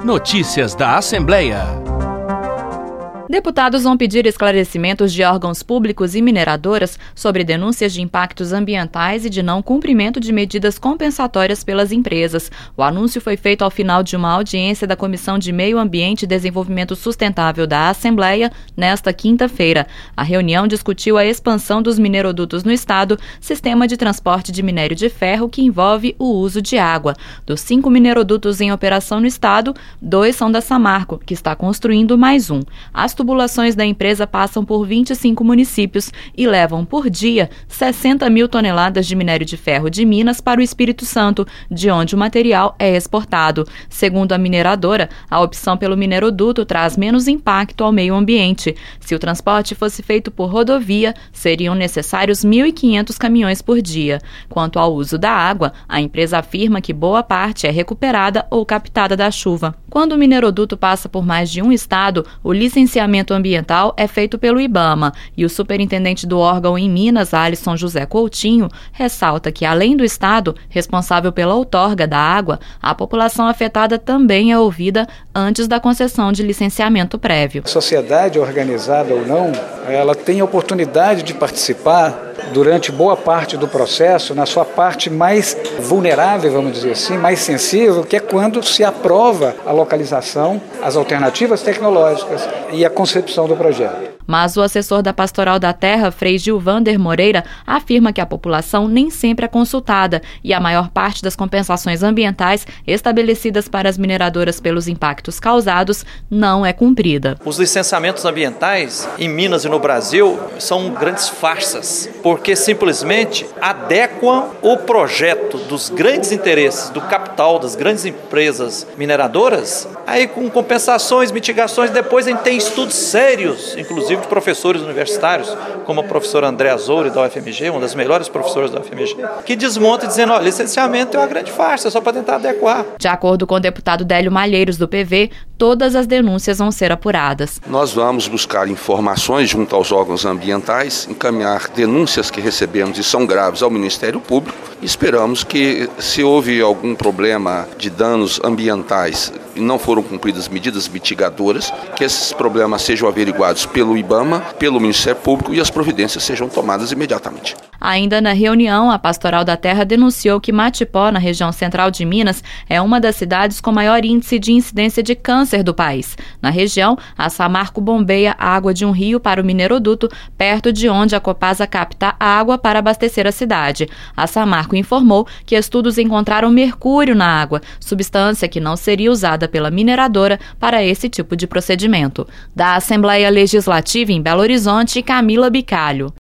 Notícias da Assembleia. Deputados vão pedir esclarecimentos de órgãos públicos e mineradoras sobre denúncias de impactos ambientais e de não cumprimento de medidas compensatórias pelas empresas. O anúncio foi feito ao final de uma audiência da Comissão de Meio Ambiente e Desenvolvimento Sustentável da Assembleia nesta quinta-feira. A reunião discutiu a expansão dos minerodutos no estado, sistema de transporte de minério de ferro que envolve o uso de água. Dos 5 minerodutos em operação no estado, 2 são da Samarco, que está construindo mais um. As tubulações da empresa passam por 25 municípios e levam por dia 60 mil toneladas de minério de ferro de Minas para o Espírito Santo, de onde o material é exportado. Segundo a mineradora, a opção pelo mineroduto traz menos impacto ao meio ambiente. Se o transporte fosse feito por rodovia, seriam necessários 1.500 caminhões por dia. Quanto ao uso da água, a empresa afirma que boa parte é recuperada ou captada da chuva. Quando o mineroduto passa por mais de um estado, o licenciamento ambiental é feito pelo IBAMA e o superintendente do órgão em Minas, Alisson José Coutinho, ressalta que, além do estado responsável pela outorga da água, a população afetada também é ouvida antes da concessão de licenciamento prévio. A sociedade, organizada ou não, ela tem a oportunidade de participar durante boa parte do processo, na sua parte mais vulnerável, vamos dizer assim, mais sensível, que é quando se aprova a localização, as alternativas tecnológicas e a concepção do projeto. Mas o assessor da Pastoral da Terra, Frei Gilvander Moreira, afirma que a população nem sempre é consultada e a maior parte das compensações ambientais estabelecidas para as mineradoras pelos impactos causados não é cumprida. Os licenciamentos ambientais em Minas e no Brasil são grandes farsas, porque simplesmente adequam o projeto dos grandes interesses do capital, das grandes empresas mineradoras, aí com compensações, mitigações, depois a gente tem estudos sérios, inclusive de professores universitários, como a professora Andréa Zouri da UFMG, uma das melhores professoras da UFMG, que desmonta dizendo, licenciamento é uma grande farsa, só para tentar adequar. De acordo com o deputado Délio Malheiros do PV, todas as denúncias vão ser apuradas. Nós vamos buscar informações junto aos órgãos ambientais, encaminhar denúncias que recebemos e são graves ao Ministério Público. Esperamos que, se houve algum problema de danos ambientais e não foram cumpridas medidas mitigadoras, que esses problemas sejam averiguados pelo IBAMA, pelo Ministério Público e as providências sejam tomadas imediatamente. Ainda na reunião, a Pastoral da Terra denunciou que Matipó, na região central de Minas, é uma das cidades com maior índice de incidência de câncer do país. Na região, a Samarco bombeia a água de um rio para o mineroduto, perto de onde a Copasa capta água para abastecer a cidade. A Samarco informou que estudos encontraram mercúrio na água, substância que não seria usada pela mineradora para esse tipo de procedimento. Da Assembleia Legislativa em Belo Horizonte, Camila Bicalho.